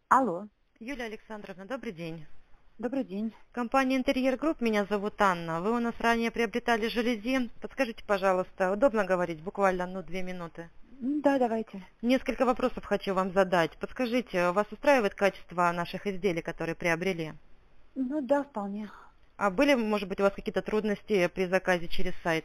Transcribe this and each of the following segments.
Алло, Юлия Александровна, добрый день. добрый день. Компания Интерьер Групп, меня зовут Анна. Вы у нас ранее приобретали жалюзи. Подскажите, пожалуйста, удобно говорить? Буквально, 2 минуты. Да, давайте. Несколько вопросов хочу вам задать. Подскажите, вас устраивает качество наших изделий, которые приобрели? Ну да, вполне. А были, может быть, у вас какие-то трудности при заказе через сайт?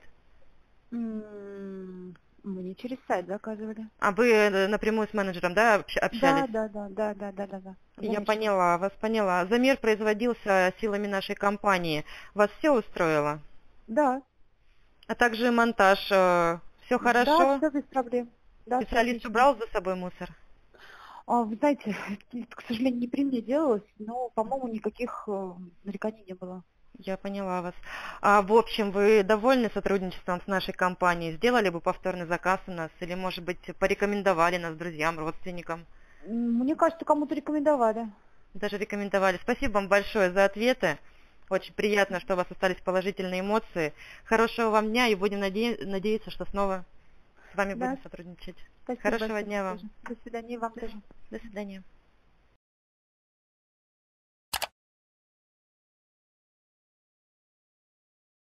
Мы не через сайт заказывали. А вы напрямую с менеджером, да, общались? Да. Я Конечно. поняла, вас поняла. Замер производился силами нашей компании. Вас все устроило? Да, А также монтаж. Все да, хорошо? все без проблем. Да, все Специалист отлично. убрал за собой мусор? Вы знаете, это, к сожалению, не при мне делалось, но, по-моему, никаких нареканий не было. Я поняла вас. А в общем, вы довольны сотрудничеством с нашей компанией? Сделали бы повторный заказ у нас или, может быть, порекомендовали нас друзьям, родственникам? Мне кажется, кому-то рекомендовали. Даже рекомендовали. Спасибо вам большое за ответы. Очень приятно, что у вас остались положительные эмоции. Хорошего вам дня и будем надеяться, что снова с вами будем Да, сотрудничать. спасибо Хорошего большое дня вам. тоже. До свидания, и вам До тоже. до свидания.